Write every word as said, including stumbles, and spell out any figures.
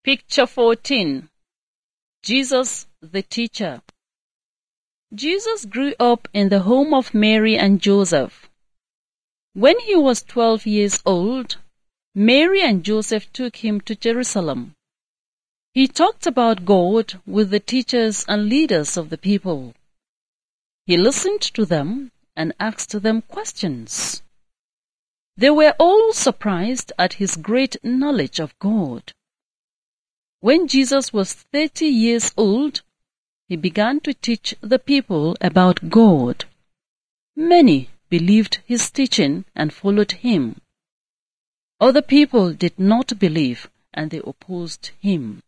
Picture fourteen. Jesus the Teacher. Jesus grew up in the home of Mary and Joseph. When he was twelve years old, Mary and Joseph took him to Jerusalem. He talked about God with the teachers and leaders of the people. He listened to them and asked them questions. They were all surprised at his great knowledge of God. When Jesus was thirty years old, he began to teach the people about God. Many believed his teaching and followed him. Other people did not believe and they opposed him.